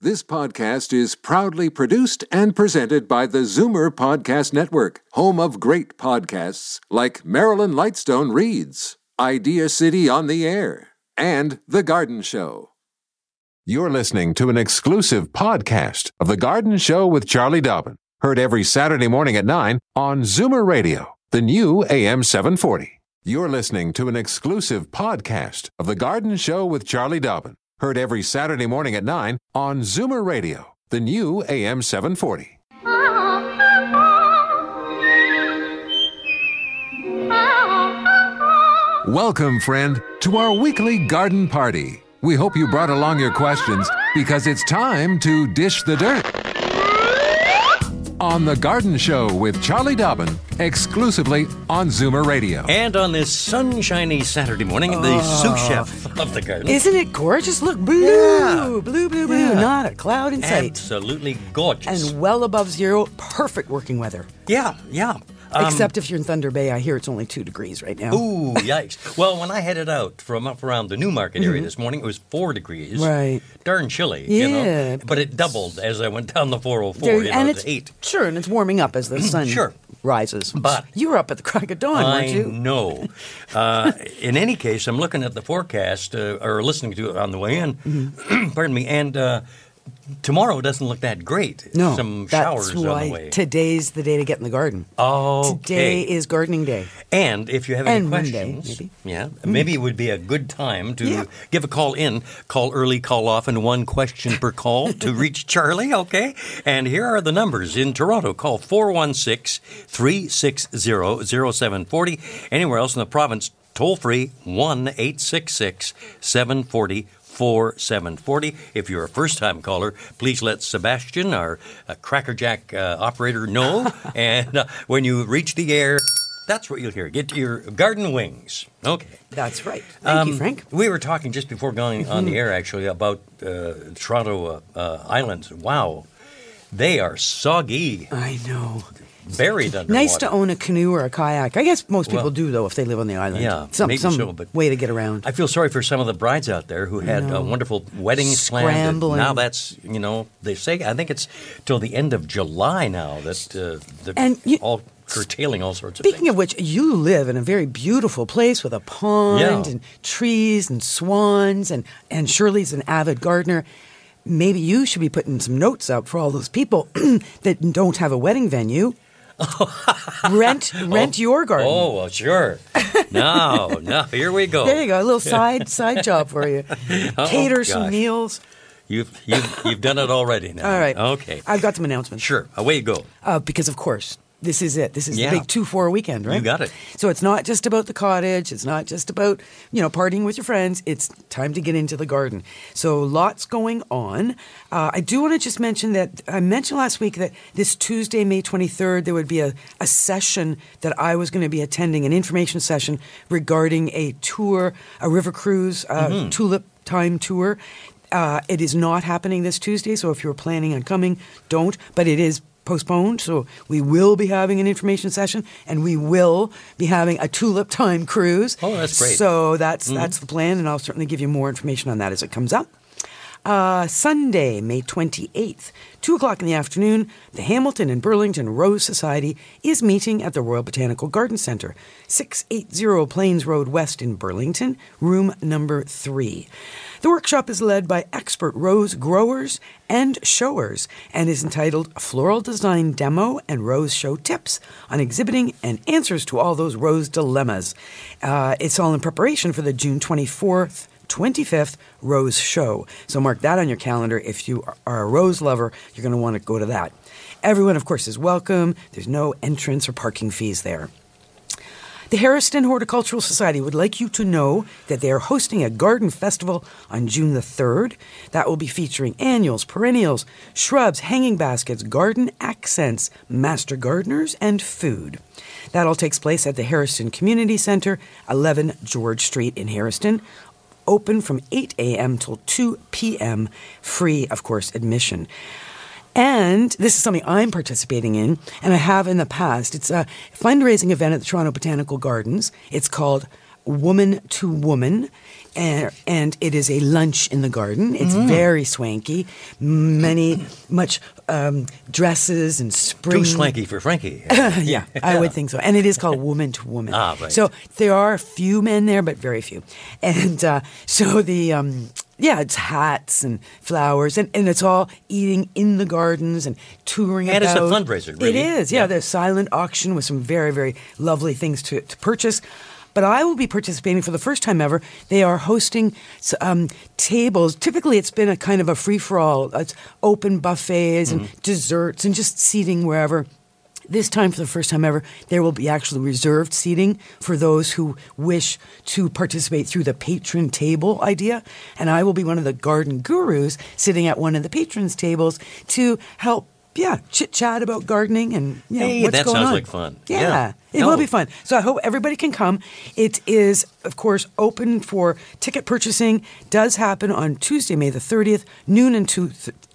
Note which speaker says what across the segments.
Speaker 1: This podcast is proudly produced and presented by the Zoomer Podcast Network, home of great podcasts like Marilyn Lightstone Reads, Idea City on the Air, and The Garden Show. You're listening to an exclusive podcast of The Garden Show with Charlie Dobbin, heard every Saturday morning at 9 on Zoomer Radio, the new AM 740. You're listening to an exclusive podcast of The Garden Show with Charlie Dobbin, heard every Saturday morning at 9 on Zoomer Radio, the new AM 740. Welcome, friend, to our weekly garden party. We hope you brought along your questions because it's time to dish the dirt. On The Garden Show with Charlie Dobbin, exclusively on Zoomer Radio.
Speaker 2: And on this sunshiny Saturday morning, the sous chef of the garden.
Speaker 3: Isn't it gorgeous? Look, blue, blue, blue, blue.
Speaker 2: Yeah.
Speaker 3: Not a cloud in sight.
Speaker 2: Absolutely gorgeous.
Speaker 3: And well above zero, perfect working weather.
Speaker 2: Yeah.
Speaker 3: Except if you're in Thunder Bay, I hear it's only 2 degrees right now.
Speaker 2: Ooh, yikes. Well, when I headed out from up around the Newmarket area this morning, it was 4 degrees.
Speaker 3: Right.
Speaker 2: Darn chilly,
Speaker 3: Yeah.
Speaker 2: you know. But it doubled as I went down the 404,
Speaker 3: And
Speaker 2: to
Speaker 3: it's
Speaker 2: 8.
Speaker 3: Sure, and it's warming up as the sun rises.
Speaker 2: But
Speaker 3: you were up at the crack of dawn, weren't you?
Speaker 2: I know. In any case, I'm looking at the forecast, or listening to it on the way in, pardon me, and tomorrow doesn't look that great.
Speaker 3: No,
Speaker 2: Some showers
Speaker 3: that's why
Speaker 2: on the way.
Speaker 3: today's the day to get in the garden.
Speaker 2: Okay.
Speaker 3: Today is gardening day.
Speaker 2: And if you have any
Speaker 3: And Monday,
Speaker 2: questions,
Speaker 3: maybe.
Speaker 2: maybe it would be a good time to give a call in, call early, call often, 1 question per call to reach Charlie, okay? And here are the numbers. In Toronto, call 416-360-0740. Anywhere else in the province, toll free, 1-866-740-4740. If you're a first-time caller, please let Sebastian, our crackerjack operator, know. And when you reach the air, that's what you'll hear. Get your garden wings. Okay.
Speaker 3: That's right. Thank you, Frank.
Speaker 2: We were talking just before going on the air, actually, about Toronto Islands. Wow. They are soggy.
Speaker 3: I know.
Speaker 2: Buried underwater.
Speaker 3: Nice to own a canoe or a kayak. I guess most people do, though, if they live on the island.
Speaker 2: Yeah,
Speaker 3: some
Speaker 2: maybe so, but
Speaker 3: way to get around.
Speaker 2: I feel sorry for some of the brides out there who had wonderful weddings planned.
Speaker 3: Scrambling.
Speaker 2: Now that's, they say, I think it's till the end of July now that they're all curtailing all sorts of things.
Speaker 3: Speaking of which, you live in a very beautiful place with a pond and trees and swans, and Shirley's an avid gardener. Maybe you should be putting some notes up for all those people that don't have a wedding venue. Rent your garden.
Speaker 2: Oh, well, sure. Now, here we go.
Speaker 3: There you go, a little side job for you. Cater some
Speaker 2: gosh.
Speaker 3: meals.
Speaker 2: You've done it already now.
Speaker 3: All right.
Speaker 2: Okay.
Speaker 3: I've got some announcements.
Speaker 2: Sure. Away you go.
Speaker 3: Because, of course, this is it. This is the big 2-4 weekend, right?
Speaker 2: You got it.
Speaker 3: So it's not just about the cottage. It's not just about, partying with your friends. It's time to get into the garden. So lots going on. I do want to just mention that I mentioned last week that this Tuesday, May 23rd, there would be a session that I was going to be attending, an information session regarding a tour, a river cruise, tulip time tour. It is not happening this Tuesday, so if you're planning on coming, don't. But it is postponed, so we will be having an information session, and we will be having a tulip time cruise.
Speaker 2: Oh, that's great.
Speaker 3: So that's the plan, and I'll certainly give you more information on that as it comes up. Sunday, May 28th, 2 o'clock in the afternoon, the Hamilton and Burlington Rose Society is meeting at the Royal Botanical Garden Centre, 680 Plains Road West in Burlington, room number 3. The workshop is led by expert rose growers and showers and is entitled Floral Design Demo and Rose Show Tips on Exhibiting and Answers to All Those Rose Dilemmas. It's all in preparation for the June 24th 25th Rose Show. So mark that on your calendar. If you are a rose lover, you're going to want to go to that. Everyone, of course, is welcome. There's no entrance or parking fees there. The Harrison Horticultural Society would like you to know that they are hosting a garden festival on June the 3rd. That will be featuring annuals, perennials, shrubs, hanging baskets, garden accents, master gardeners, and food. That all takes place at the Harrison Community Center, 11 George Street in Harrison. Open from 8 a.m. till 2 p.m. Free, of course, admission. And this is something I'm participating in, and I have in the past. It's a fundraising event at the Toronto Botanical Gardens. It's called Woman to Woman. And it is a lunch in the garden. It's very swanky. Much dresses and spring.
Speaker 2: Too swanky for Frankie.
Speaker 3: Yeah, I would think so. And it is called Woman to Woman.
Speaker 2: Right.
Speaker 3: So there are a few men there, but very few. And so it's hats and flowers, and it's all eating in the gardens and touring
Speaker 2: And
Speaker 3: about.
Speaker 2: it's a fundraiser, really.
Speaker 3: It is, yeah. There's silent auction with some very, very lovely things to purchase. But I will be participating for the first time ever. They are hosting tables. Typically, it's been a kind of a free-for-all. It's open buffets and desserts and just seating wherever. This time, for the first time ever, there will be actually reserved seating for those who wish to participate through the patron table idea. And I will be one of the garden gurus sitting at one of the patrons' tables to help chit-chat about gardening and what's going on.
Speaker 2: That sounds like fun.
Speaker 3: Yeah. It will be fun. So I hope everybody can come. It is, of course, open for ticket purchasing. Does happen on Tuesday, May the 30th, noon until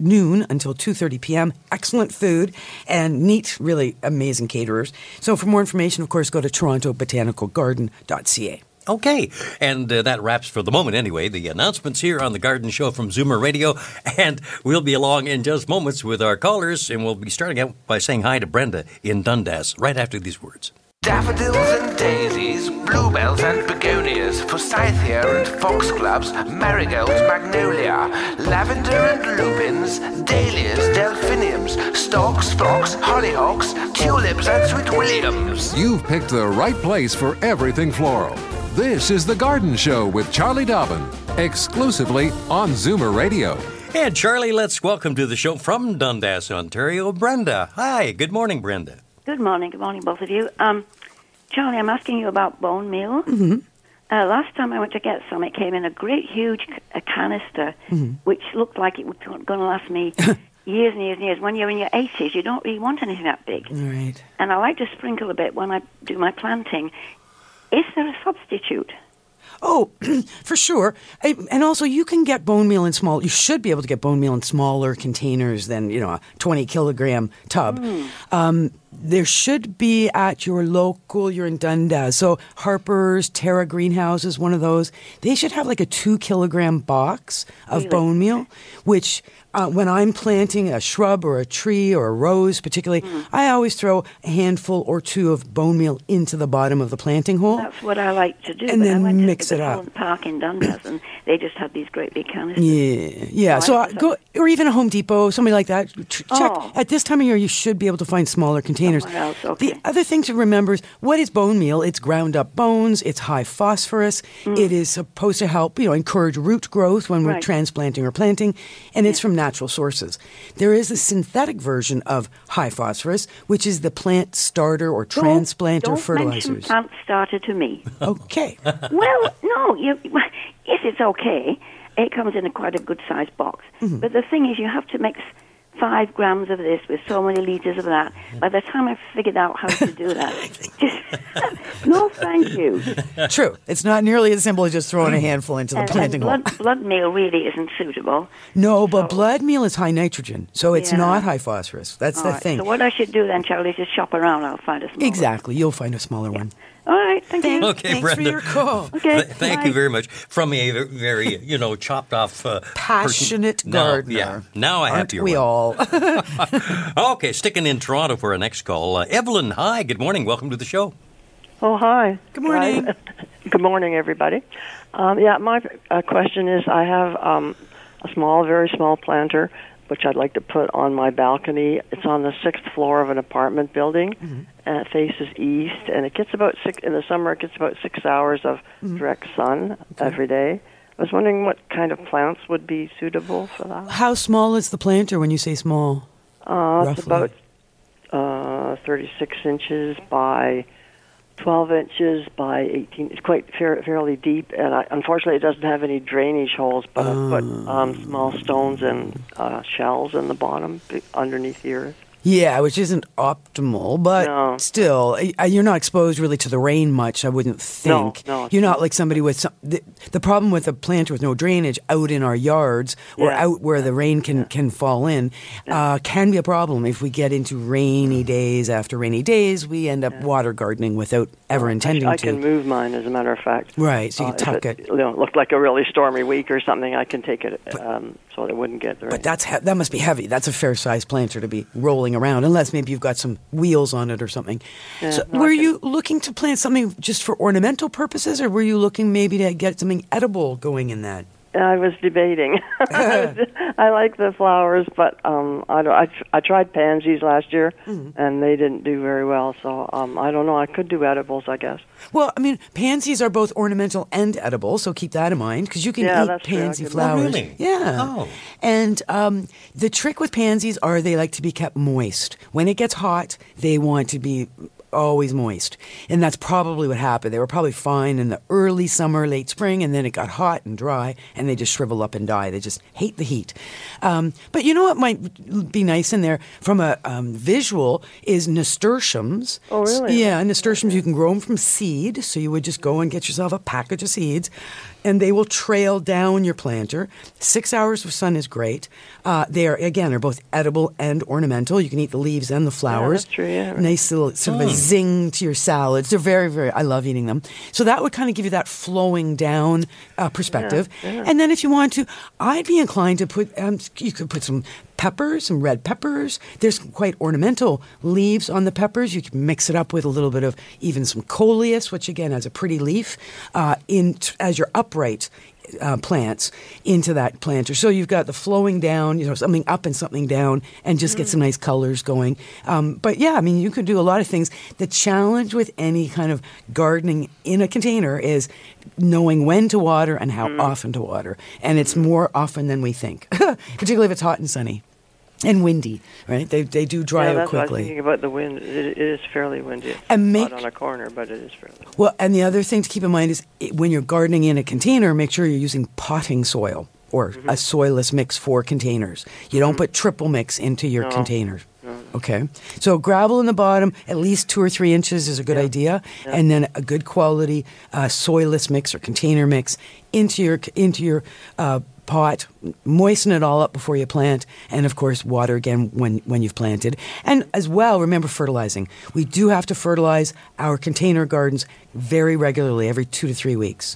Speaker 3: 2:30 p.m. Excellent food and neat, really amazing caterers. So for more information, of course, go to torontobotanicalgarden.ca.
Speaker 2: Okay, and that wraps for the moment anyway. The announcements here on The Garden Show from Zoomer Radio, and we'll be along in just moments with our callers, and we'll be starting out by saying hi to Brenda in Dundas right after these words.
Speaker 4: Daffodils and daisies, bluebells and begonias, forsythia and foxgloves, marigolds, magnolia, lavender and lupins, dahlias, delphiniums, stalks, phlox, hollyhocks, tulips and sweet williams.
Speaker 1: You've picked the right place for everything floral. This is The Garden Show with Charlie Dobbin, exclusively on Zoomer Radio.
Speaker 2: And Charlie, let's welcome to the show from Dundas, Ontario, Brenda. Hi, good morning, Brenda.
Speaker 5: Good morning, both of you. Charlie, I'm asking you about bone meal.
Speaker 3: Mm-hmm.
Speaker 5: Last time I went to get some, it came in a great, huge canister, which looked like it was going to last me years and years and years. When you're in your 80s, you don't really want anything that big.
Speaker 3: Right.
Speaker 5: And I like to sprinkle a bit when I do my planting. Is there a substitute?
Speaker 3: Oh, for sure. And also, you can get bone meal in you should be able to get bone meal in smaller containers than, a 20-kilogram tub. There should be at your local, you're in Dundas, so Harper's, Terra Greenhouses, one of those. They should have like a 2-kilogram box of bone meal, which when I'm planting a shrub or a tree or a rose particularly, I always throw a handful or two of bone meal into the bottom of the planting hole.
Speaker 5: That's what I like to do.
Speaker 3: And then
Speaker 5: I went
Speaker 3: mix
Speaker 5: to
Speaker 3: it
Speaker 5: the
Speaker 3: up.
Speaker 5: Holland Park in Dundas, and they just had these great big canisters.
Speaker 3: Yeah. So go, or even a Home Depot, somebody like that. Check. At this time of year, you should be able to find smaller containers.
Speaker 5: Somewhere else, okay.
Speaker 3: The other thing to remember is, what is bone meal? It's ground up bones. It's high phosphorus. It is supposed to help, encourage root growth when we're transplanting or planting, and it's from natural sources. There is a synthetic version of high phosphorus, which is the plant starter or transplanter fertilizers.
Speaker 5: Don't mention plant starter to me.
Speaker 3: Okay.
Speaker 5: Well, no, if it's okay, it comes in quite a good-sized box. But the thing is, you have to mix 5 grams of this with so many liters of that. By the time I figured out how to do that, no, thank you.
Speaker 3: True. It's not nearly as simple as just throwing a handful into the planting hole.
Speaker 5: Blood meal really isn't suitable.
Speaker 3: No, but blood meal is high nitrogen, so it's not high phosphorus. That's the thing.
Speaker 5: So what I should do then, Charlie, is just shop around. I'll find a smaller
Speaker 3: Exactly. You'll find a smaller one.
Speaker 5: All right, thank you.
Speaker 2: Okay,
Speaker 3: Thanks
Speaker 2: Brenda.
Speaker 3: for your call.
Speaker 5: Okay,
Speaker 2: Thank you very much. From a very, chopped off
Speaker 3: Passionate gardener.
Speaker 2: Now I have
Speaker 3: Aren't
Speaker 2: your
Speaker 3: we
Speaker 2: one.
Speaker 3: all?
Speaker 2: Okay, sticking in Toronto for our next call. Evelyn, hi, good morning. Welcome to the show.
Speaker 6: Oh, hi.
Speaker 3: Good morning.
Speaker 6: Good morning, everybody. My question is, I have a very small planter, which I'd like to put on my balcony. It's on the 6th floor of an apartment building, and it faces east, and it gets about in the summer, it gets about 6 hours of direct sun every day. I was wondering what kind of plants would be suitable for that.
Speaker 3: How small is the planter when you say small?
Speaker 6: It's about 36 inches by 12 inches by 18. It's quite fairly deep, and unfortunately it doesn't have any drainage holes, but I've put small stones and shells in the bottom underneath the earth.
Speaker 3: Yeah, which isn't optimal, but
Speaker 6: No.
Speaker 3: still, you're not exposed really to the rain much, I wouldn't think.
Speaker 6: No,
Speaker 3: You're not like somebody with the problem with a planter with no drainage out in our yards or
Speaker 6: Yeah.
Speaker 3: out where the rain can fall in can be a problem. If we get into rainy days after rainy days, we end up water gardening without ever intending
Speaker 6: I
Speaker 3: to.
Speaker 6: can move mine, as a matter of fact.
Speaker 3: Right, so you can
Speaker 6: If
Speaker 3: tuck it.
Speaker 6: looked like a really stormy week or something, I can take it so it wouldn't get the rain.
Speaker 3: But that must be heavy. That's a fair-sized planter to be rolling around, unless maybe you've got some wheels on it or something.
Speaker 6: Yeah,
Speaker 3: So
Speaker 6: no,
Speaker 3: were
Speaker 6: I can-
Speaker 3: you looking to plant something just for ornamental purposes, or were you looking maybe to get something edible going in that?
Speaker 6: I was debating. I like the flowers, but I tried pansies last year, and they didn't do very well. So I don't know. I could do edibles, I guess.
Speaker 3: Well, I mean, pansies are both ornamental and edible, so keep that in mind because you can
Speaker 6: Yeah,
Speaker 3: eat
Speaker 6: that's true. I
Speaker 3: pansy
Speaker 6: could-
Speaker 3: flowers.
Speaker 2: Oh, really?
Speaker 3: Yeah.
Speaker 2: Oh.
Speaker 3: And the trick with pansies are they like to be kept moist. When it gets hot, they want to be always moist. And that's probably what happened. They were probably fine in the early summer, late spring, and then it got hot and dry, and they just shrivel up and die. They just hate the heat. But you know what might be nice in there from a visual is nasturtiums.
Speaker 6: Oh, really?
Speaker 3: Yeah, nasturtiums, you can grow them from seed, so you would just go and get yourself a package of seeds, and they will trail down your planter. 6 hours of sun is great. They are both edible and ornamental. You can eat the leaves and the flowers.
Speaker 6: that's true, yeah.
Speaker 3: Nice little sort of a zing to your salads. They're very, very, I love eating them. So that would kind of give you that flowing down perspective.
Speaker 6: Yeah.
Speaker 3: And then if you want to, I'd be inclined to put, you could put some peppers, some red peppers. There's quite ornamental leaves on the peppers. You can mix it up with a little bit of even some coleus, which again has a pretty leaf, as your upright plants into that planter. So you've got the flowing down, something up and something down, and just get some nice colors going. But yeah, I mean, you can do a lot of things. The challenge with any kind of gardening in a container is knowing when to water and how often to water. And it's more often than we think, particularly if it's hot and sunny. And windy, right? They do dry out
Speaker 6: that's what I was
Speaker 3: quickly.
Speaker 6: thinking about the wind. It is fairly windy.
Speaker 3: And
Speaker 6: Not on a corner, but it is fairly windy.
Speaker 3: Well, and the other thing to keep in mind is when you're gardening in a container, make sure you're using potting soil or a soilless mix for containers. You don't put triple mix into your containers. Okay, so gravel in the bottom, at least 2 or 3 inches is a good idea, and then a good quality soilless mix or container mix into your pot. Moisten it all up before you plant, and of course water again when you've planted. And as well, remember fertilizing. We do have to fertilize our container gardens very regularly, every 2 to 3 weeks.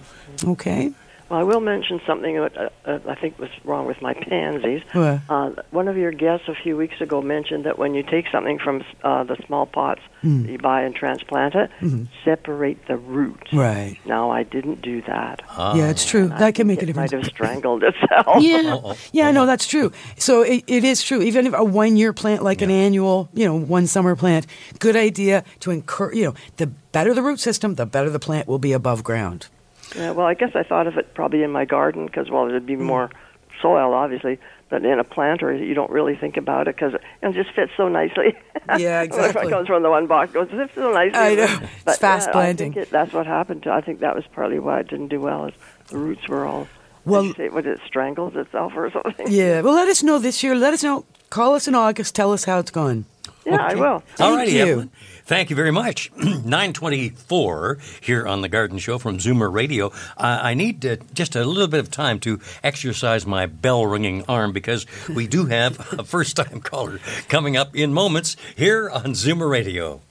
Speaker 3: Okay.
Speaker 6: Well, I will mention something that I think was wrong with my pansies.
Speaker 3: What?
Speaker 6: One of your guests a few weeks ago mentioned that when you take something from the small pots that you buy and transplant it, separate the roots.
Speaker 3: Right.
Speaker 6: Now, I didn't do that.
Speaker 3: Yeah, it's true. That can make a
Speaker 6: It
Speaker 3: difference.
Speaker 6: might have strangled itself.
Speaker 3: Yeah, no, that's true. So it is true. Even if a 1-year plant, like an annual, one summer plant, good idea to encourage, the better the root system, the better the plant will be above ground.
Speaker 6: Yeah, well, I guess I thought of it probably in my garden because, there'd be more soil, obviously. But in a planter, you don't really think about it because it just fits so nicely.
Speaker 3: Yeah, exactly.
Speaker 6: It comes from the one box. It fits so nicely.
Speaker 3: I know.
Speaker 6: But,
Speaker 3: It's fast planting.
Speaker 6: I think that's what happened. I think that was partly why it didn't do well. Is the roots were all.
Speaker 3: Well-
Speaker 6: Did you say, it strangles itself or something?
Speaker 3: Yeah, well, let us know this year. Let us know. Call us in August. Tell us how it's gone.
Speaker 6: Yeah, I will.
Speaker 2: All righty,
Speaker 3: you.
Speaker 2: Evelyn. Thank you very much. 9:24 here on The Garden Show from Zoomer Radio. I need just a little bit of time to exercise my bell-ringing arm because we do have a first-time caller coming up in moments here on Zoomer Radio.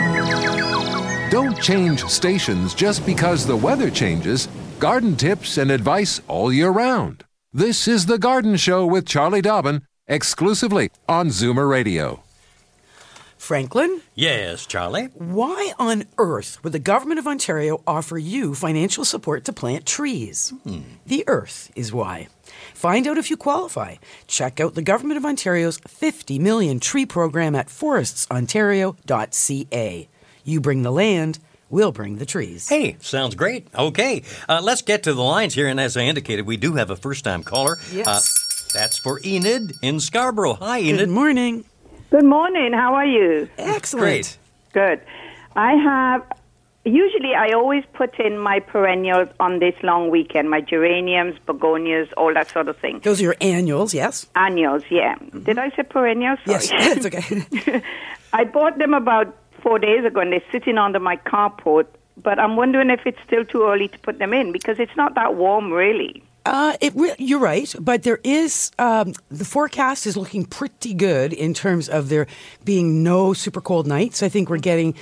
Speaker 1: Don't change stations just because the weather changes. Garden tips and advice all year round. This is The Garden Show with Charlie Dobbin, exclusively on Zoomer Radio.
Speaker 3: Franklin,
Speaker 2: Yes, Charlie.
Speaker 3: why on earth would the Government of Ontario offer you financial support to plant trees? The earth is why. Find out if you qualify. Check out the Government of Ontario's 50 million tree program at forestsontario.ca. You bring the land, we'll bring the trees.
Speaker 2: Hey, sounds great. Okay, let's get to the lines here. And as I indicated, we do have a first-time caller.
Speaker 3: Yes.
Speaker 2: That's for Enid in Scarborough. Hi,
Speaker 3: Good
Speaker 2: Enid.
Speaker 3: morning.
Speaker 7: Good morning. How are you?
Speaker 3: Excellent.
Speaker 2: Great.
Speaker 7: Good. I have Usually, I always put in my perennials on this long weekend, my geraniums, begonias, all that sort of thing.
Speaker 3: Those are your annuals, yes?
Speaker 7: Annuals, yeah. Did I say perennials?
Speaker 3: Yes,
Speaker 7: Sorry.
Speaker 3: it's okay.
Speaker 7: I bought them about 4 days ago, and they're sitting under my carport, but I'm wondering if it's still too early to put them in, because it's not that warm, really.
Speaker 3: You're right, but there is the forecast is looking pretty good in terms of there being no super cold nights. I think we're getting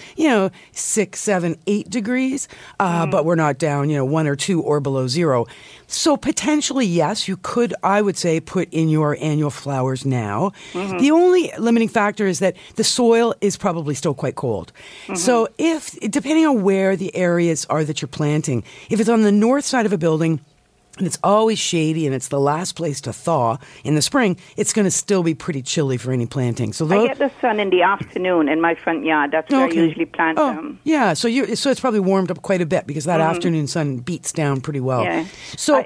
Speaker 3: 6, 7, 8 degrees, but we're not down 1 or 2 or below zero. So potentially, yes, you could, I would say, put in your annual flowers now. The only limiting factor is that the soil is probably still quite cold. So depending on where the areas are that you're planting, if it's on the north side of a building, and it's always shady, and it's the last place to thaw in the spring, it's going to still be pretty chilly for any planting. So
Speaker 7: I get the sun in the afternoon in my front yard. That's where I usually plant them.
Speaker 3: Yeah, so it's probably warmed up quite a bit because that afternoon sun beats down pretty well.
Speaker 7: Yeah.
Speaker 3: So,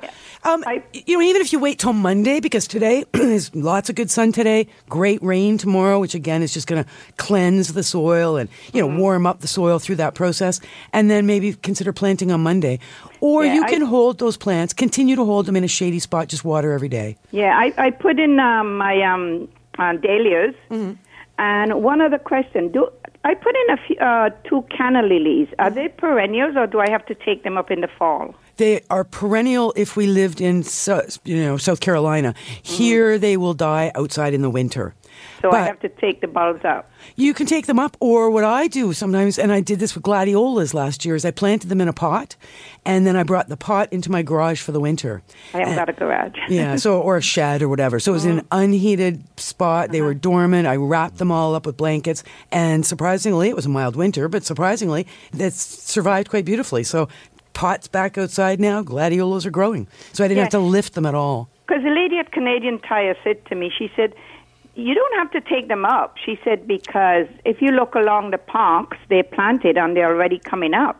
Speaker 3: even if you wait till Monday, because today there's lots of good sun today, great rain tomorrow, which again is just going to cleanse the soil and warm up the soil through that process, and then maybe consider planting on Monday. Or you can hold those plants, continue to hold them in a shady spot, just water every day.
Speaker 7: Yeah, I put in my dahlias. And one other question. I put in a few, 2 canna lilies. Are they perennials, or do I have to take them up in the fall?
Speaker 3: They are perennial if we lived in South Carolina. Here they will die outside in the winter.
Speaker 7: So I have to take the bulbs out.
Speaker 3: You can take them up, or what I do sometimes, and I did this with gladiolas last year, is I planted them in a pot, and then I brought the pot into my garage for the winter.
Speaker 7: I haven't got a garage.
Speaker 3: Or a shed or whatever. So it was in an unheated spot. They were dormant. I wrapped them all up with blankets, and surprisingly, it was a mild winter, but surprisingly, that survived quite beautifully. So pot's back outside now. Gladiolas are growing. So I didn't have to lift them at all.
Speaker 7: Because the lady at Canadian Tire said to me, she said, you don't have to take them up. She said, because if you look along the parks, they're planted and they're already coming up.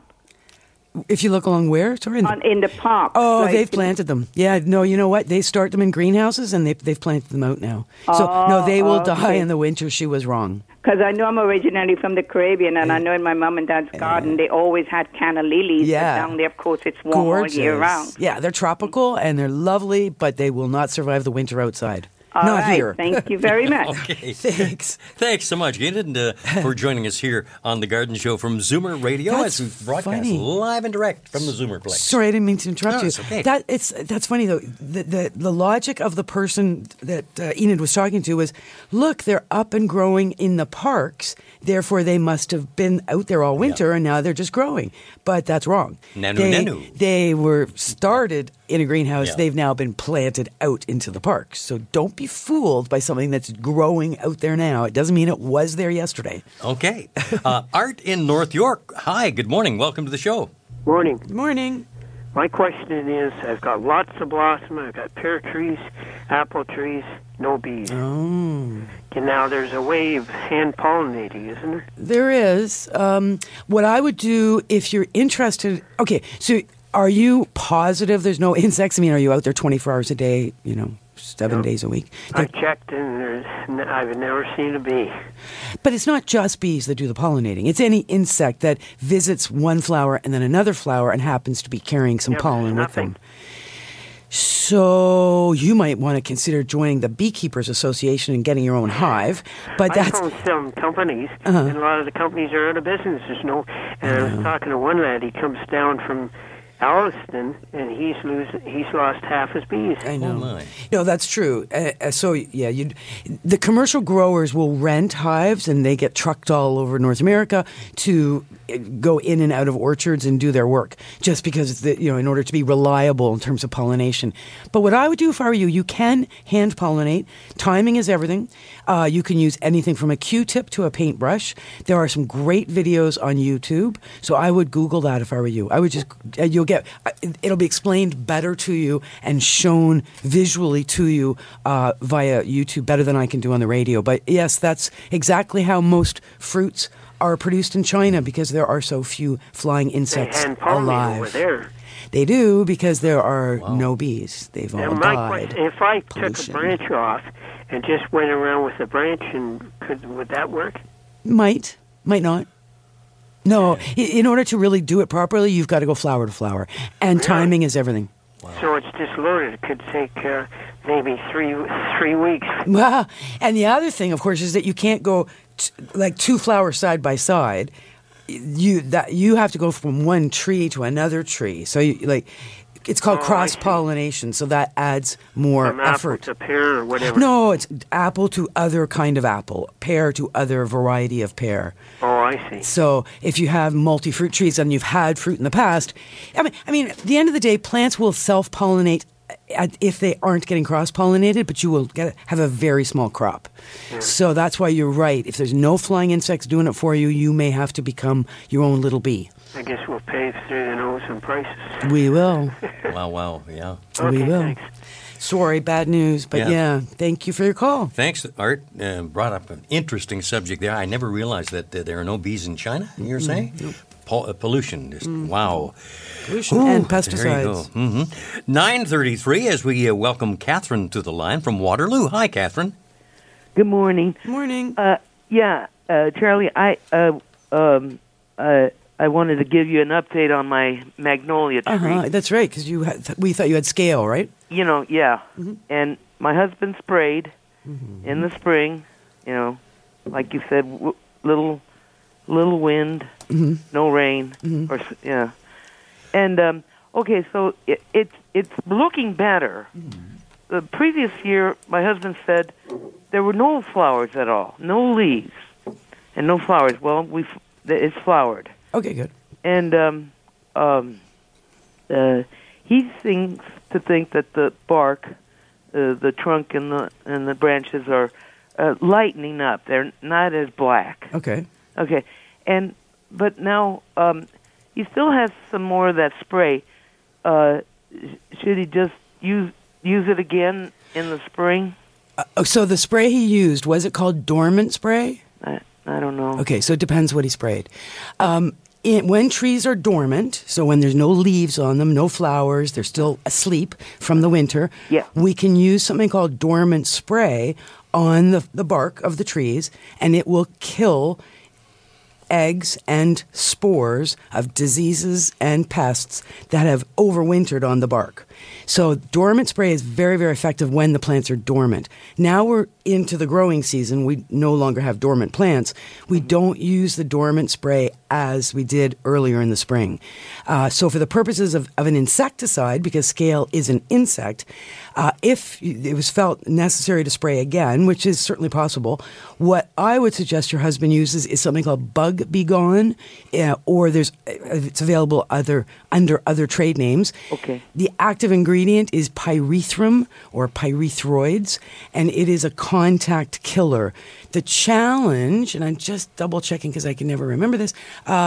Speaker 3: If you look along where? Sorry,
Speaker 7: in the park.
Speaker 3: Oh, they've planted them. Yeah, no, you know what? They start them in greenhouses, and they've planted them out now. So, no, they will die in the winter. She was wrong.
Speaker 7: Because I know I'm originally from the Caribbean, and I know in my mom and dad's garden, they always had canna lilies.
Speaker 3: Yeah.
Speaker 7: But down there, of course, it's warm all year round.
Speaker 3: Yeah, they're tropical, and they're lovely, but they will not survive the winter outside.
Speaker 7: All
Speaker 3: Not
Speaker 7: right,
Speaker 3: here.
Speaker 7: Thank you very much.
Speaker 2: Okay.
Speaker 3: Thanks.
Speaker 2: Thanks so much, Enid, for joining us here on The Garden Show from Zoomer Radio
Speaker 3: That's
Speaker 2: as we broadcast
Speaker 3: funny.
Speaker 2: live and direct from the Zoomer place.
Speaker 3: Sorry, I didn't mean to interrupt you.
Speaker 2: It's okay.
Speaker 3: That's funny, though. The logic of the person that Enid was talking to was, look, they're up and growing in the parks, therefore they must have been out there all winter, and now they're just growing. But that's wrong.
Speaker 2: Nanu.
Speaker 3: They were started in a greenhouse.
Speaker 2: Yeah.
Speaker 3: They've now been planted out into the parks. So don't be fooled by something that's growing out there now. It doesn't mean it was there yesterday.
Speaker 2: Okay. Art in North York. Hi, good morning. Welcome to the show.
Speaker 8: Morning.
Speaker 3: Good morning.
Speaker 8: My question is, I've got lots of blossom. I've got pear trees, apple trees, no bees.
Speaker 3: Oh.
Speaker 8: And now there's a way of hand pollinating, isn't there?
Speaker 3: There is. What I would do if you're interested... Okay, so are you positive there's no insects? I mean, are you out there 24 hours a day, 7 days a week?
Speaker 8: I checked and I've never seen a bee.
Speaker 3: But it's not just bees that do the pollinating. It's any insect that visits one flower and then another flower and happens to be carrying some pollen with them. So you might want to consider joining the Beekeepers Association and getting your own hive. But
Speaker 8: I found some companies, and a lot of the companies are out of business. There's no. And I was talking to one lad. He comes down from Alliston, and he's lost half his bees.
Speaker 3: I know.
Speaker 2: Oh my.
Speaker 3: No, that's true. The commercial growers will rent hives, and they get trucked all over North America to go in and out of orchards and do their work, just because it's in order to be reliable in terms of pollination. But what I would do if I were you, you can hand pollinate. Timing is everything. You can use anything from a Q-tip to a paintbrush. There are some great videos on YouTube, so I would Google that if I were you. I would just it'll be explained better to you and shown visually to you via YouTube better than I can do on the radio. But yes, that's exactly how most fruits are produced in China, because there are so few flying insects
Speaker 8: They hand pollinate
Speaker 3: alive.
Speaker 8: over there.
Speaker 3: They do, because there are no bees. They've all
Speaker 8: And
Speaker 3: died.
Speaker 8: if I
Speaker 3: Pollution.
Speaker 8: took a branch off and just went around with the branch, would that work?
Speaker 3: Might not. No, in order to really do it properly, you've got to go flower to flower. And timing is everything.
Speaker 8: So it's just loaded. It could take maybe three weeks.
Speaker 3: Well, and the other thing, of course, is that you can't go like two flowers side by side. You have to go from one tree to another tree. So it's called cross-pollination, so that adds more
Speaker 8: From
Speaker 3: effort.
Speaker 8: Apple to pear or whatever.
Speaker 3: No, it's apple to other kind of apple, pear to other variety of pear.
Speaker 8: Oh, I see.
Speaker 3: So if you have multi-fruit trees and you've had fruit in the past, I mean, at the end of the day, plants will self-pollinate if they aren't getting cross-pollinated, but you will have a very small crop. Yeah. So that's why you're right. If there's no flying insects doing it for you, you may have to become your own little bee.
Speaker 8: I guess we'll pay through the nose in prices.
Speaker 3: We will.
Speaker 2: Wow, yeah.
Speaker 8: Okay,
Speaker 3: we will.
Speaker 8: Thanks.
Speaker 3: Sorry, bad news, but yeah, thank you for your call.
Speaker 2: Thanks, Art. Brought up an interesting subject there. I never realized that there are no bees in China, you're saying? Pollution. Just, wow.
Speaker 3: Pollution and pesticides.
Speaker 2: There you go. 9:33 as we welcome Catherine to the line from Waterloo. Hi, Catherine.
Speaker 9: Good morning.
Speaker 3: Morning.
Speaker 9: Charlie, I wanted to give you an update on my magnolia tree.
Speaker 3: That's right, because we thought you had scale, right?
Speaker 9: Yeah. Mm-hmm. And my husband sprayed in the spring, like you said, little wind, no rain, And okay, so it's looking better. The previous year, my husband said there were no flowers at all, no leaves, and no flowers. Well, it's flowered.
Speaker 3: Okay, good.
Speaker 9: And he seems to think that the bark, the trunk, and the branches are lightening up. They're not as black.
Speaker 3: Okay.
Speaker 9: But now he still has some more of that spray. Should he just use it again in the spring?
Speaker 3: So the spray he used, was it called dormant spray?
Speaker 9: I don't know.
Speaker 3: Okay, so it depends what he sprayed. When trees are dormant, so when there's no leaves on them, no flowers, they're still asleep from the winter, we can use something called dormant spray on the bark of the trees, and it will kill eggs and spores of diseases and pests that have overwintered on the bark. So dormant spray is very, very effective when the plants are dormant. Now we're into the growing season. We no longer have dormant plants. We don't use the dormant spray as we did earlier in the spring. So for the purposes of an insecticide, because scale is an insect, if it was felt necessary to spray again, which is certainly possible, what I would suggest your husband uses is something called Bug Be Gone, or it's available under other trade names.
Speaker 9: Okay.
Speaker 3: The active ingredient is pyrethrum or pyrethroids, and it is a contact killer. The challenge, and I'm just double checking because I can never remember this,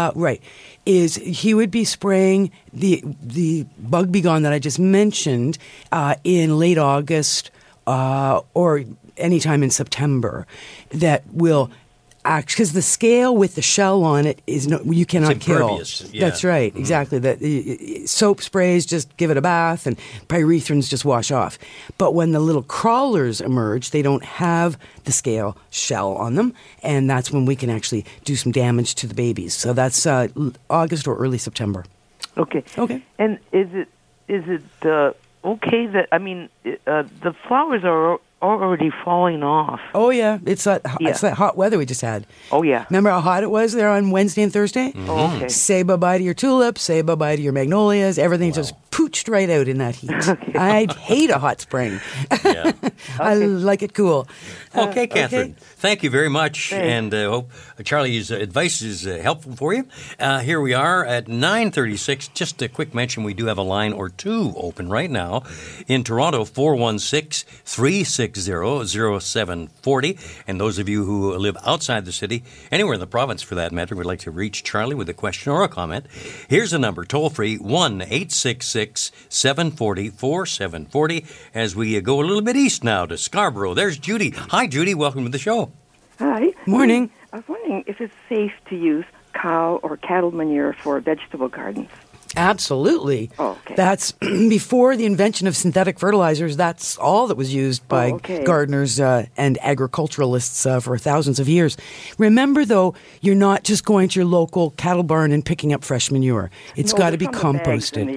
Speaker 3: is he would be spraying the Bug Be Gone that I just mentioned in late August or anytime in September. That will because the scale with the shell on it you cannot kill.
Speaker 2: Yeah.
Speaker 3: That's right, exactly. That soap sprays just give it a bath, and pyrethrins just wash off. But when the little crawlers emerge, they don't have the scale shell on them, and that's when we can actually do some damage to the babies. So that's August or early September.
Speaker 9: Okay. And is it okay that the flowers are already falling off?
Speaker 3: Oh yeah, it's that hot weather we just had.
Speaker 9: Oh yeah.
Speaker 3: Remember how hot it was there on Wednesday and Thursday?
Speaker 2: Mm-hmm.
Speaker 9: Oh, okay.
Speaker 3: Say bye-bye to your tulips, say bye-bye to your magnolias. Everything just pooched right out in that heat.
Speaker 9: Okay.
Speaker 3: I'd hate a hot spring.
Speaker 2: Yeah.
Speaker 3: I like it cool.
Speaker 2: Okay, Catherine.
Speaker 3: Okay.
Speaker 2: Thank you very much,
Speaker 9: Thanks.
Speaker 2: and hope Charlie's advice is helpful for you. Here we are at 9:36. Just a quick mention, we do have a line or two open right now. In Toronto, 416-360-0740. And those of you who live outside the city, anywhere in the province for that matter, would like to reach Charlie with a question or a comment, here's a number, toll-free, 1-866-740-4740, as we go a little bit east now to Scarborough. There's Judy. Hi, Judy. Welcome to the show.
Speaker 10: Hi.
Speaker 3: Morning.
Speaker 10: I was wondering if it's safe to use cow or cattle manure for vegetable gardens.
Speaker 3: Absolutely.
Speaker 5: Oh, okay.
Speaker 3: That's before the invention of synthetic fertilizers. That's all that was used by gardeners and agriculturalists for thousands of years. Remember, though, you're not just going to your local cattle barn and picking up fresh manure. It's got to be composted.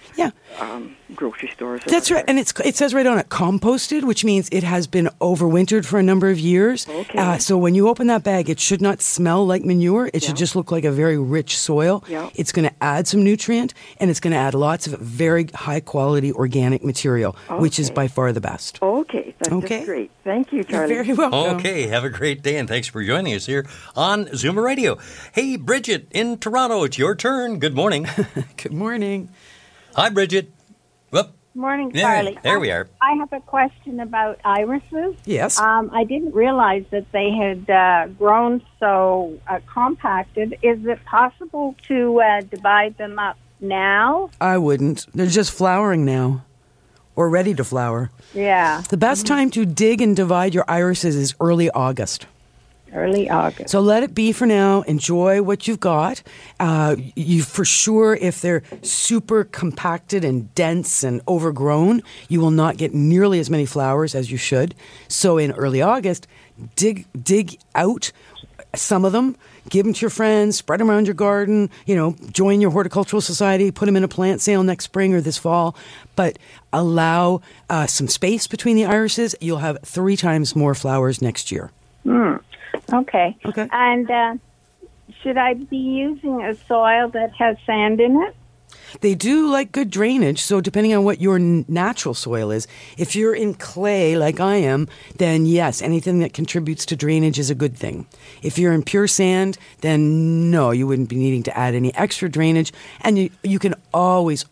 Speaker 5: Grocery stores.
Speaker 3: That's right, and it says right on it, composted, which means it has been overwintered for a number of years.
Speaker 5: Okay.
Speaker 3: So when you open that bag, it should not smell like manure. It should just look like a very rich soil.
Speaker 5: Yeah.
Speaker 3: It's going to add some nutrient, and it's going to add lots of very high-quality organic material, which is by far the best.
Speaker 5: Okay, that's just great. Thank you, Charlie.
Speaker 3: You're very welcome.
Speaker 2: Okay, have a great day, and thanks for joining us here on Zoomer Radio. Hey, Bridget in Toronto, it's your turn. Good morning.
Speaker 3: Good morning.
Speaker 2: Hi, Bridget. Whoop.
Speaker 10: Morning,
Speaker 2: Yeah,
Speaker 10: Charlie.
Speaker 2: there we are.
Speaker 10: I have a question about irises.
Speaker 3: Yes.
Speaker 10: I didn't realize that they had grown so compacted. Is it possible to divide them up now?
Speaker 3: I wouldn't. They're just flowering now, or ready to flower.
Speaker 10: Yeah.
Speaker 3: The best time to dig and divide your irises is early August.
Speaker 10: Early August.
Speaker 3: So let it be for now. Enjoy what you've got. You for sure, if they're super compacted and dense and overgrown, you will not get nearly as many flowers as you should. So in early August, dig out some of them, give them to your friends, spread them around your garden, join your horticultural society, put them in a plant sale next spring or this fall, but allow some space between the irises. You'll have 3 times more flowers next year.
Speaker 10: Okay.
Speaker 3: Okay.
Speaker 10: And should I be using a soil that has sand in it?
Speaker 3: They do like good drainage, so depending on what your natural soil is, if you're in clay like I am, then yes, anything that contributes to drainage is a good thing. If you're in pure sand, then no, you wouldn't be needing to add any extra drainage, and you can always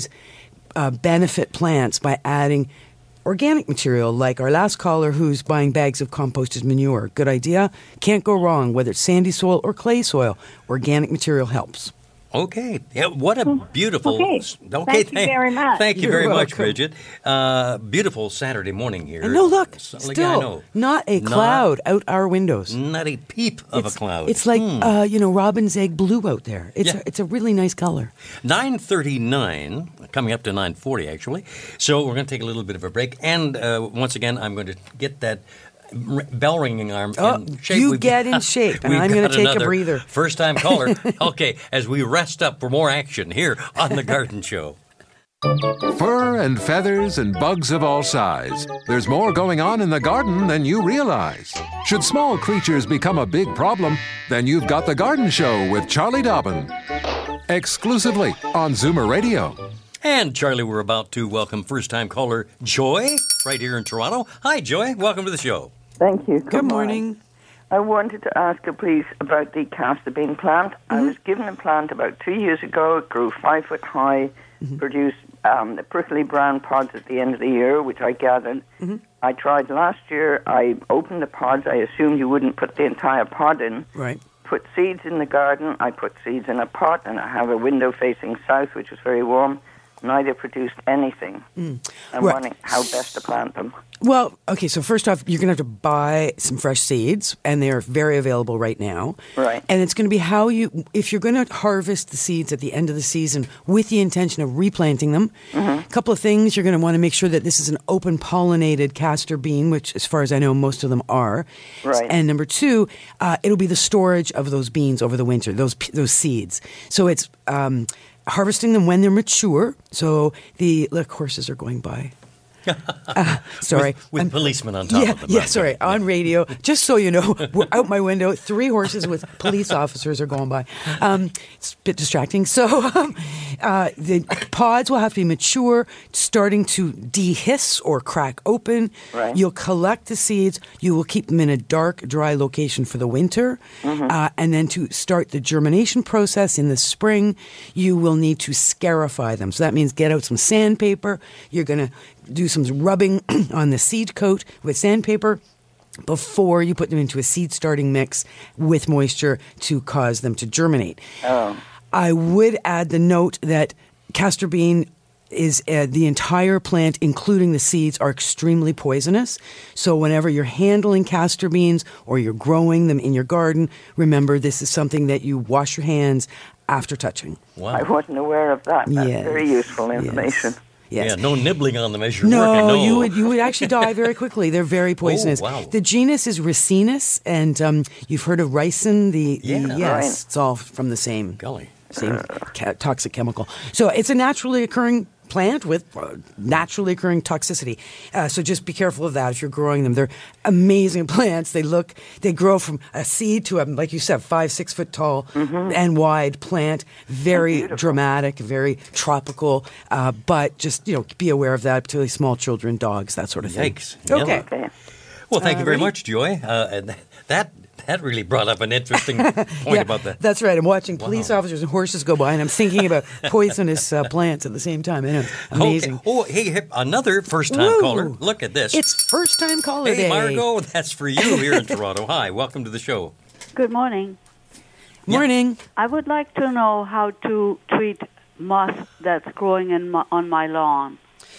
Speaker 3: benefit plants by adding organic material, like our last caller who's buying bags of composted manure. Good idea. Can't go wrong, whether it's sandy soil or clay soil. Organic material helps.
Speaker 2: Okay. Yeah, what a beautiful...
Speaker 10: Okay. Thank you very much.
Speaker 2: Thank you
Speaker 3: You're
Speaker 2: very much,
Speaker 3: welcome.
Speaker 2: Bridget. Beautiful Saturday morning here.
Speaker 3: And no, look,
Speaker 2: Like,
Speaker 3: still
Speaker 2: I know.
Speaker 3: not a cloud out our windows.
Speaker 2: Not a peep of a cloud.
Speaker 3: It's like, robin's egg blue out there. It's a really nice color.
Speaker 2: 9:39, coming up to 9:40, actually. So we're going to take a little bit of a break. And once again, I'm going to get that bell ringing arm in shape.
Speaker 3: You get in shape, and I'm going to take a breather.
Speaker 2: First-time caller. Okay, as we rest up for more action here on The Garden Show.
Speaker 1: Fur and feathers and bugs of all size. There's more going on in the garden than you realize. Should small creatures become a big problem, then you've got The Garden Show with Charlie Dobbin. Exclusively on Zoomer Radio.
Speaker 2: And, Charlie, we're about to welcome first-time caller Joy, right here in Toronto. Hi, Joy. Welcome to the show.
Speaker 11: Thank you.
Speaker 3: Good morning.
Speaker 11: I wanted to ask you, please, about the castor bean plant. I was given a plant about 2 years ago. It grew 5 foot high, produced the prickly brown pods at the end of the year, which I gathered. I tried last year. I opened the pods. I assumed you wouldn't put the entire pod in.
Speaker 3: Right.
Speaker 11: Put seeds in the garden. I put seeds in a pot, and I have a window facing south, which is very warm. Neither produced anything. I'm wondering how best to plant them.
Speaker 3: Well, okay, so first off, you're going to have to buy some fresh seeds, and they're very available right now.
Speaker 11: Right.
Speaker 3: And it's going to be if you're going to harvest the seeds at the end of the season with the intention of replanting them, a couple of things. You're going to want to make sure that this is an open pollinated castor bean, which, as far as I know, most of them are.
Speaker 11: Right.
Speaker 3: And number 2, it'll be the storage of those beans over the winter, those seeds. So it's harvesting them when they're mature. So look, horses are going by. Sorry.
Speaker 2: With policemen on top of them.
Speaker 3: Yeah, sorry. On radio, just so you know, we're out my window, 3 horses with police officers are going by. It's a bit distracting. So the pods will have to be mature, starting to dehiss or crack open.
Speaker 11: Right.
Speaker 3: You'll collect the seeds. You will keep them in a dark, dry location for the winter. And then to start the germination process in the spring, you will need to scarify them. So that means get out some sandpaper. You're going to do some rubbing on the seed coat with sandpaper before you put them into a seed starting mix with moisture to cause them to germinate. I would add the note that castor bean is the entire plant, including the seeds, are extremely poisonous. So whenever you're handling castor beans or you're growing them in your garden, remember this is something that you wash your hands after touching.
Speaker 2: Wow.
Speaker 11: I wasn't aware of that. That's
Speaker 3: Yes.
Speaker 11: very useful information.
Speaker 3: Yes.
Speaker 2: Yeah, no nibbling on them as you're
Speaker 3: No,
Speaker 2: working. No,
Speaker 3: you would actually die very quickly. They're very poisonous.
Speaker 2: Oh, wow.
Speaker 3: The genus is Ricinus, and you've heard of ricin. Yes,
Speaker 11: Right.
Speaker 3: it's all from the same
Speaker 2: Golly.
Speaker 3: toxic chemical. So it's a naturally occurring plant with naturally occurring toxicity. So just be careful of that if you're growing them. They're amazing plants. They grow from a seed to like you said, 5-6 foot tall and wide plant. Very dramatic, very tropical. But just be aware of that, particularly small children, dogs, that sort of thing.
Speaker 2: Yikes.
Speaker 3: Okay.
Speaker 11: Okay.
Speaker 2: Well, thank you very
Speaker 3: ready?
Speaker 2: much, Joy. And that really brought up an interesting point about that.
Speaker 3: That's right. I'm watching police officers and horses go by, and I'm thinking about poisonous plants at the same time. I know. Amazing.
Speaker 2: Okay. Oh, hey, another first-time
Speaker 3: Woo.
Speaker 2: caller. Look at this.
Speaker 3: It's first-time caller
Speaker 2: Hey,
Speaker 3: day.
Speaker 2: Margot, that's for you here in Toronto. Hi, welcome to the show.
Speaker 12: Good morning.
Speaker 3: Morning.
Speaker 12: I would like to know how to treat moss that's growing on my lawn.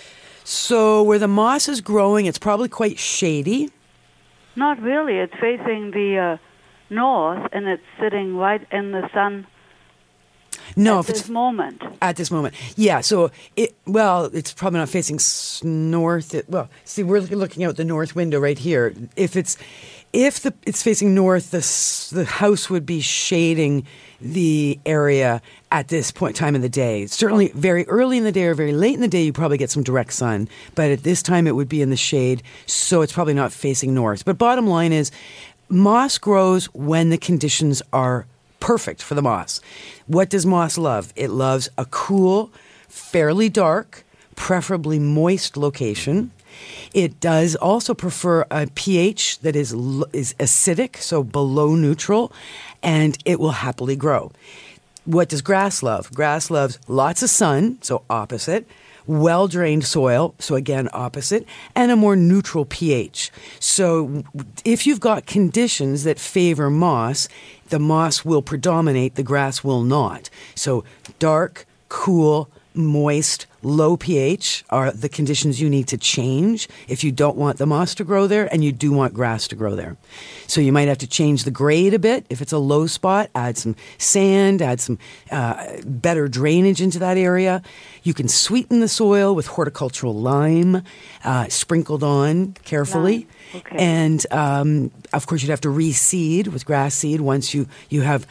Speaker 3: So where the moss is growing, it's probably quite shady.
Speaker 12: Not really. It's facing the north, and it's sitting right in the sun
Speaker 3: No,
Speaker 12: at
Speaker 3: if it's
Speaker 12: this moment.
Speaker 3: at this moment. Yeah, so it's probably not facing north. See, we're looking out the north window right here. If it's facing north, the house would be shading the area at this time of the day. Certainly very early in the day or very late in the day, you probably get some direct sun. But at this time, it would be in the shade, so it's probably not facing north. But bottom line is, moss grows when the conditions are perfect for the moss. What does moss love? It loves a cool, fairly dark, preferably moist location. It does also prefer a pH that is acidic, so below neutral, and it will happily grow. What does grass love? Grass loves lots of sun, so opposite, well-drained soil, so again, opposite, and a more neutral pH. So if you've got conditions that favor moss, the moss will predominate, the grass will not. So dark, cool, moist, low pH are the conditions you need to change if you don't want the moss to grow there and you do want grass to grow there. So you might have to change the grade a bit. If it's a low spot, add some sand, add some better drainage into that area. You can sweeten the soil with horticultural lime, sprinkled on carefully.
Speaker 12: Okay.
Speaker 3: And, of course, you'd have to reseed with grass seed once you have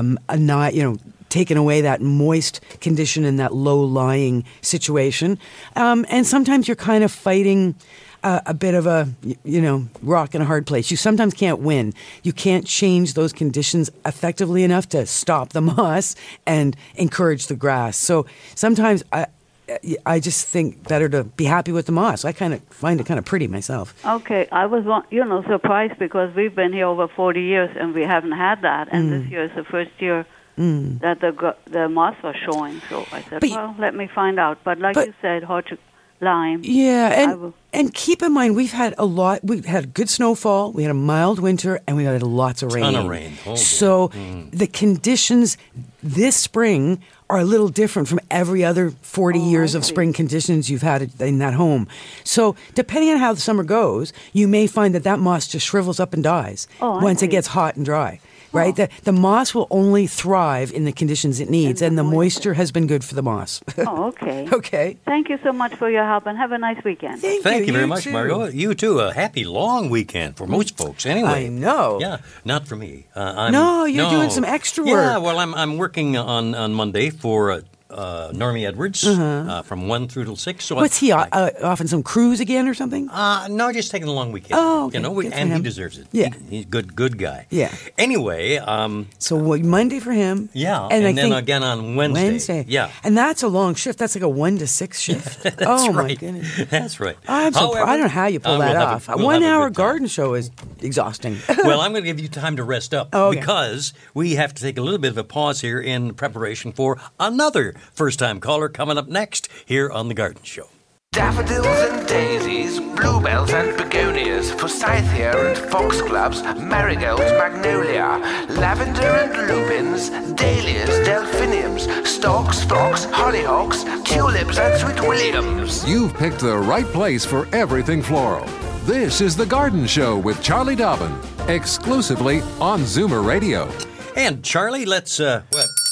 Speaker 3: taken away that moist condition and that low-lying situation. And sometimes you're kind of fighting a bit of a, rock in a hard place. You sometimes can't win. You can't change those conditions effectively enough to stop the moss and encourage the grass. So sometimes I just think better to be happy with the moss. I kind of find it kind of pretty myself.
Speaker 12: Okay, I was surprised because we've been here over 40 years and we haven't had that, and this year is the first year that the moss was showing. So I said, let me find out. But you said, lime.
Speaker 3: Yeah, and keep in mind, we've had good snowfall, we had a mild winter, and we had lots of rain.
Speaker 2: Ton of rain. Oh,
Speaker 3: so the conditions this spring are a little different from every other 40 years of spring conditions you've had in that home. So depending on how the summer goes, you may find that moss just shrivels up and dies once it gets hot and dry. Right? The moss will only thrive in the conditions it needs, and the moisture has been good for the moss.
Speaker 12: Oh, okay.
Speaker 3: Okay.
Speaker 12: Thank you so much for your help, and have a nice weekend.
Speaker 2: Thank you very much,
Speaker 3: too.
Speaker 2: Margot. You too. A happy long weekend for most folks, anyway.
Speaker 3: I know.
Speaker 2: Yeah, not for me.
Speaker 3: You're doing some extra work.
Speaker 2: Yeah, well, I'm working on Monday for Normie Edwards from 1 through till 6. So
Speaker 3: what's he off on some cruise again or something?
Speaker 2: No, just taking a long weekend.
Speaker 3: Oh, okay.
Speaker 2: And he deserves it.
Speaker 3: Yeah,
Speaker 2: he's good guy.
Speaker 3: Yeah.
Speaker 2: Anyway,
Speaker 3: so Monday for him.
Speaker 2: Yeah,
Speaker 3: and I
Speaker 2: then
Speaker 3: think
Speaker 2: again on Wednesday. Yeah,
Speaker 3: and that's a long shift. That's like a 1 to 6 shift.
Speaker 2: That's
Speaker 3: my
Speaker 2: right.
Speaker 3: goodness.
Speaker 2: That's right.
Speaker 3: I'm surprised. I don't know how you pull that off. A 1 hour garden show is exhausting.
Speaker 2: Well, I'm going to give you time to rest up because we have to take a little bit of a pause here in preparation for another first-time caller coming up next here on The Garden Show.
Speaker 4: Daffodils and daisies, bluebells and begonias, forsythia and foxgloves, marigolds, magnolia, lavender and lupins, dahlias, delphiniums, stalks, phlox, hollyhocks, tulips and sweet williams.
Speaker 1: You've picked the right place for everything floral. This is The Garden Show with Charlie Dobbin, exclusively on Zoomer Radio.
Speaker 2: And Charlie, let's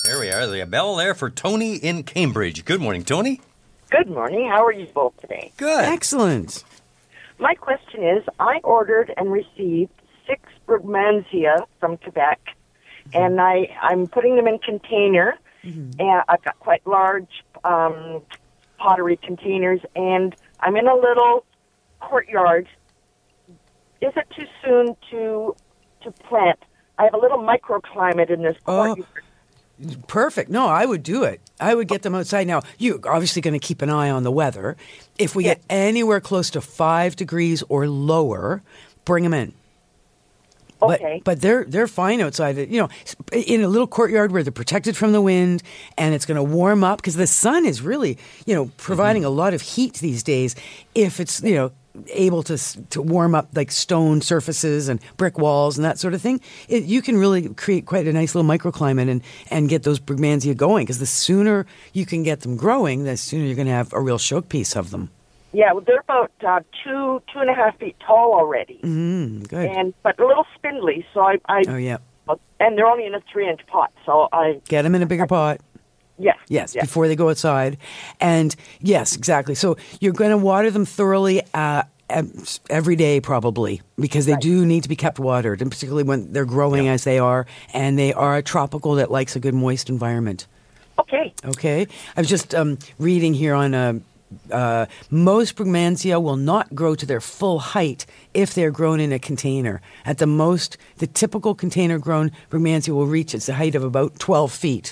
Speaker 2: There we are. The bell there for Tony in Cambridge. Good morning, Tony.
Speaker 13: Good morning. How are you both today?
Speaker 2: Good.
Speaker 3: Excellent.
Speaker 13: My question is, I ordered and received 6 Brugmansia from Quebec, and I'm putting them in container, and I've got quite large pottery containers, and I'm in a little courtyard. Is it too soon to plant? I have a little microclimate in this courtyard.
Speaker 3: Perfect. No, I would do it. I would get them outside. Now, you're obviously going to keep an eye on the weather. If we get anywhere close to 5 degrees or lower, bring them in.
Speaker 13: Okay.
Speaker 3: But they're fine outside. You know, in a little courtyard where they're protected from the wind, and it's going to warm up because the sun is really, providing a lot of heat these days. If it's, able to warm up like stone surfaces and brick walls and that sort of thing, you can really create quite a nice little microclimate and get those Brugmansia going, because the sooner you can get them growing, the sooner you're going to have a real showpiece of them.
Speaker 13: Yeah, well, they're about 2.5 feet tall already.
Speaker 3: Good.
Speaker 13: But a little spindly, so I
Speaker 3: oh, yeah.
Speaker 13: And they're only in a 3-inch pot, so I...
Speaker 3: Get them in a bigger pot.
Speaker 13: Yes,
Speaker 3: before they go outside. And yes, exactly. So you're going to water them thoroughly every day probably, because they do need to be kept watered, and particularly when they're growing as they are, and they are a tropical that likes a good moist environment.
Speaker 13: Okay.
Speaker 3: I was just reading here on most Brugmansia will not grow to their full height if they're grown in a container. At the most, the typical container-grown Brugmansia will reach its height of about 12 feet.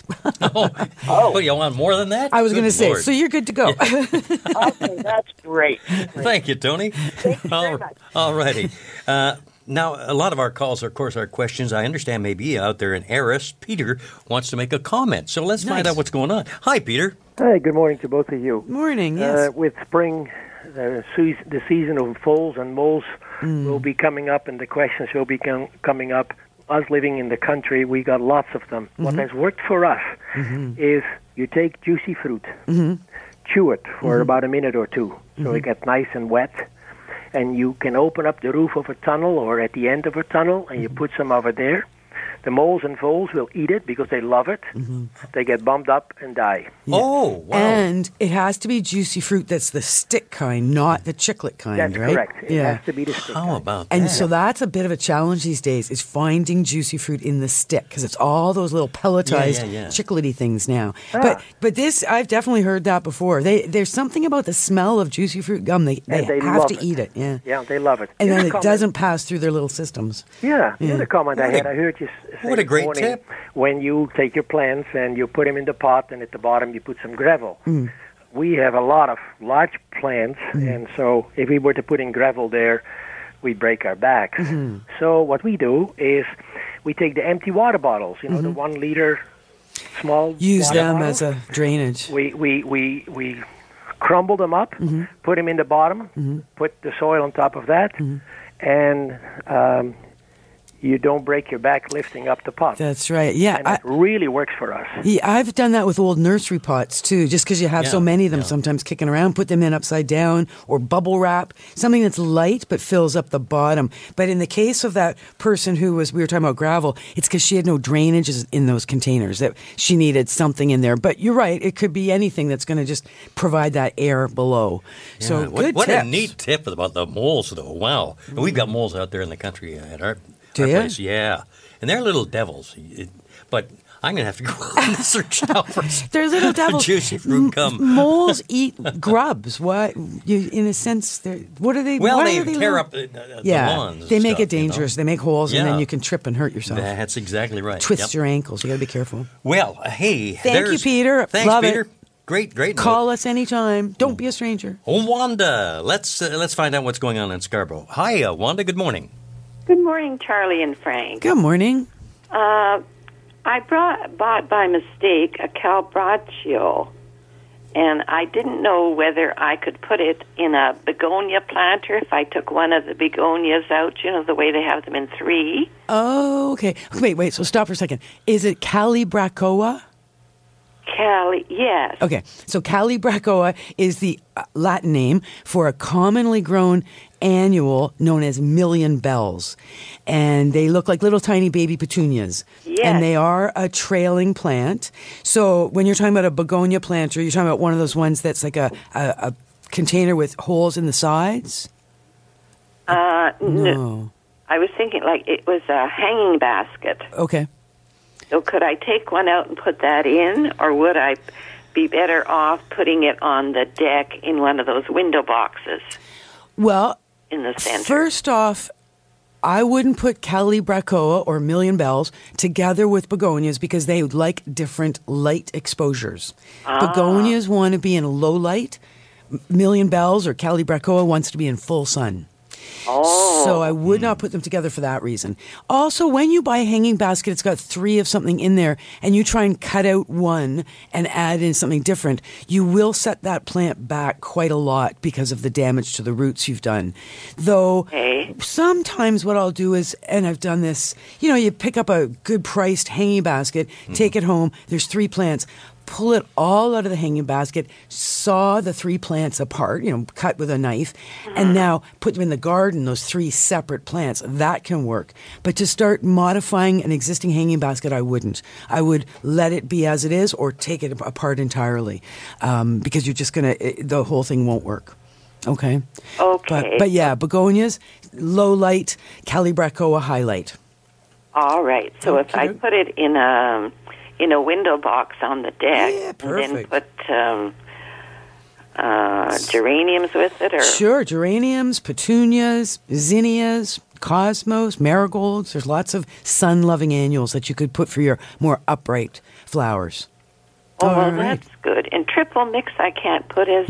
Speaker 2: Oh, you want more than that?
Speaker 3: I was going to say,
Speaker 2: Lord.
Speaker 3: so you're good to go.
Speaker 13: Okay, that's great.
Speaker 2: Thank you, Tony.
Speaker 13: Thank you very much.
Speaker 2: All righty. Now, a lot of our calls, of course, are questions. I understand maybe out there in Eris, Peter wants to make a comment. So let's find out what's going on. Hi, Peter.
Speaker 14: Hi, good morning to both of you.
Speaker 3: Morning, yes.
Speaker 14: With spring, the season of foals and moles will be coming up, and the questions will be coming up. Us living in the country, we got lots of them. What has worked for us is you take juicy fruit, chew it for about a minute or two so it gets nice and wet, and you can open up the roof of a tunnel or at the end of a tunnel, and you put some over there. The moles and foals will eat it because they love it. They get bummed up and die.
Speaker 3: Yeah. Oh, wow. And it has to be juicy fruit that's the stick kind, not the chiclet kind,
Speaker 14: that's
Speaker 3: right?
Speaker 14: Correct. It has to be the stick
Speaker 2: How
Speaker 14: kind.
Speaker 2: about that?
Speaker 3: And so that's a bit of a challenge these days, is finding juicy fruit in the stick, because it's all those little pelletized, chiclety things now. But this, I've definitely heard that before. There's something about the smell of juicy fruit gum. They have to eat it. Yeah.
Speaker 14: Yeah, they love it.
Speaker 3: And then it doesn't pass through their little systems.
Speaker 14: Yeah, the other comment I had, I heard you say
Speaker 2: what a great
Speaker 14: morning,
Speaker 2: tip.
Speaker 14: When you take your plants and you put them in the pot, and at the bottom you put some gravel. We have a lot of large plants, and so if we were to put in gravel there, we'd break our backs. So what we do is we take the empty water bottles, the 1 liter small
Speaker 3: Use
Speaker 14: water
Speaker 3: them
Speaker 14: bottles.
Speaker 3: as a drainage.
Speaker 14: We crumble them up, put them in the bottom, put the soil on top of that, and you don't break your back lifting up the pot.
Speaker 3: That's right. Yeah.
Speaker 14: And it really works for us.
Speaker 3: Yeah, I've done that with old nursery pots, too, just because you have so many of them sometimes kicking around. Put them in upside down, or bubble wrap, something that's light but fills up the bottom. But in the case of that person we were talking about gravel, it's because she had no drainage in those containers, that she needed something in there. But you're right, it could be anything that's going to just provide that air below.
Speaker 2: Yeah.
Speaker 3: So
Speaker 2: What
Speaker 3: tips.
Speaker 2: a neat tip about the moles, though. Wow. And we've got moles out there in the country at our
Speaker 3: Do you?
Speaker 2: place. Yeah. And they're little devils. But I'm going to have to go and search now for
Speaker 3: They're little devils.
Speaker 2: juicy fruit gum.
Speaker 3: Moles eat grubs. In a sense, what are they?
Speaker 2: Well,
Speaker 3: why
Speaker 2: they
Speaker 3: are they
Speaker 2: tear
Speaker 3: little-
Speaker 2: up the lawns. and
Speaker 3: They make
Speaker 2: stuff,
Speaker 3: it dangerous. They make holes, and
Speaker 2: Yeah.
Speaker 3: then you can trip and hurt yourself.
Speaker 2: That's exactly right.
Speaker 3: Twist your ankles. You got to be careful.
Speaker 2: Well, hey.
Speaker 3: Thank you, Peter.
Speaker 2: Thanks,
Speaker 3: Love
Speaker 2: Peter.
Speaker 3: it.
Speaker 2: Great.
Speaker 3: Call us anytime. Don't be a stranger.
Speaker 2: Oh, Wanda. Let's find out what's going on in Scarborough. Hi, Wanda. Good morning.
Speaker 15: Good morning, Charlie and Frank.
Speaker 3: Good morning.
Speaker 15: I bought by mistake a Calbraccio, and I didn't know whether I could put it in a begonia planter if I took one of the begonias out, the way they have them in 3.
Speaker 3: Oh, okay. Wait. So stop for a second. Is it Calibrachoa?
Speaker 15: Cali, yes.
Speaker 3: Okay, so Calibrachoa is the Latin name for a commonly grown annual known as million bells. And they look like little tiny baby petunias.
Speaker 15: Yes.
Speaker 3: And they are a trailing plant. So when you're talking about a begonia planter, you're talking about one of those ones that's like a container with holes in the sides? No.
Speaker 15: I was thinking like it was a hanging basket.
Speaker 3: Okay.
Speaker 15: So could I take one out and put that in, or would I be better off putting it on the deck in one of those window boxes?
Speaker 3: Well,
Speaker 15: in the center.
Speaker 3: First off, I wouldn't put Calibrachoa or million bells together with begonias because they like different light exposures. Begonias want to be in low light. Million bells or Calibrachoa wants to be in full sun. So I would not put them together for that reason. Also, when you buy a hanging basket, it's got 3 of something in there, and you try and cut out one and add in something different, you will set that plant back quite a lot because of the damage to the roots you've done. Though sometimes what I'll do is, and I've done this, you pick up a good priced hanging basket, take it home, there's 3 plants, pull it all out of the hanging basket, saw the 3 plants apart, cut with a knife, and now put them in the garden, those 3 separate plants. That can work. But to start modifying an existing hanging basket, I wouldn't. I would let it be as it is or take it apart entirely because you're just the whole thing won't work. Okay?
Speaker 15: Okay.
Speaker 3: But yeah, begonias, low light, Calibrachoa high light.
Speaker 15: All right. So if I put it in a window box on the deck, and then put geraniums with it, or
Speaker 3: sure, geraniums, petunias, zinnias, cosmos, marigolds. There's lots of sun-loving annuals that you could put for your more upright flowers.
Speaker 15: That's good. And triple mix, I can't put as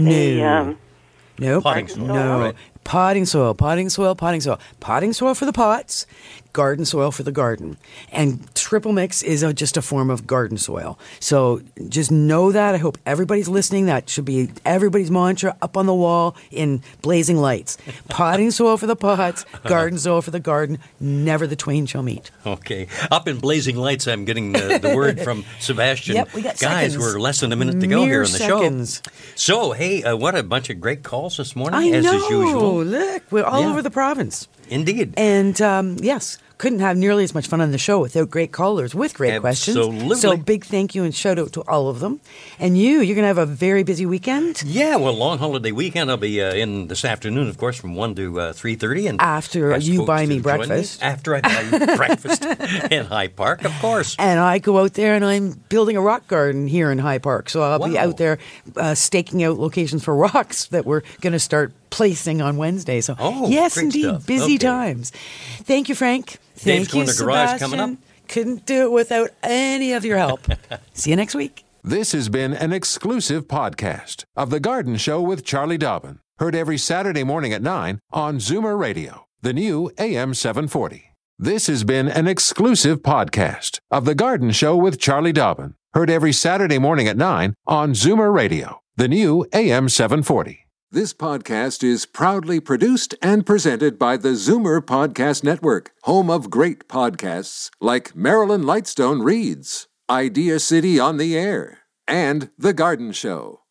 Speaker 3: no
Speaker 2: potting soil.
Speaker 3: No.
Speaker 2: Right.
Speaker 3: Potting soil. Potting soil for the pots, garden soil for the garden. And triple mix is just a form of garden soil. So just know that. I hope everybody's listening. That should be everybody's mantra up on the wall in blazing lights. Potting soil for the pots, garden soil for the garden. Never the twain shall meet.
Speaker 2: Okay. Up in blazing lights, I'm getting the word from Sebastian.
Speaker 3: Yep, we got
Speaker 2: Guys,
Speaker 3: seconds.
Speaker 2: we're less than a minute to go here on the
Speaker 3: seconds.
Speaker 2: show. So, hey, what a bunch of great calls this morning,
Speaker 3: I
Speaker 2: as
Speaker 3: know.
Speaker 2: is usual.
Speaker 3: Look, we're all over the province.
Speaker 2: Indeed.
Speaker 3: And yes, couldn't have nearly as much fun on the show without great callers with great questions.
Speaker 2: Absolutely.
Speaker 3: So big thank you and shout out to all of them. And you're going to have a very busy weekend?
Speaker 2: Yeah, well, long holiday weekend. I'll be in this afternoon, of course, from 1 to 3:30. And
Speaker 3: after you buy me breakfast.
Speaker 2: After I buy you breakfast in High Park, of course.
Speaker 3: And I go out there and I'm building a rock garden here in High Park. So I'll be out there staking out locations for rocks that we're going to start placing on Wednesday. So yes, indeed,
Speaker 2: stuff.
Speaker 3: busy times. Thank you, Frank.
Speaker 2: Dave's
Speaker 3: Thank you,
Speaker 2: Corner Garage
Speaker 3: Sebastian.
Speaker 2: coming up.
Speaker 3: Couldn't do it without any of your help. See you next week.
Speaker 1: This has been an exclusive podcast of The Garden Show with Charlie Dobbin. Heard every Saturday morning at 9 on Zoomer Radio, the new AM 740. This has been an exclusive podcast of The Garden Show with Charlie Dobbin. Heard every Saturday morning at 9 on Zoomer Radio, the new AM 740. This podcast is proudly produced and presented by the Zoomer Podcast Network, home of great podcasts like Marilyn Lightstone Reads, Idea City on the Air, and The Garden Show.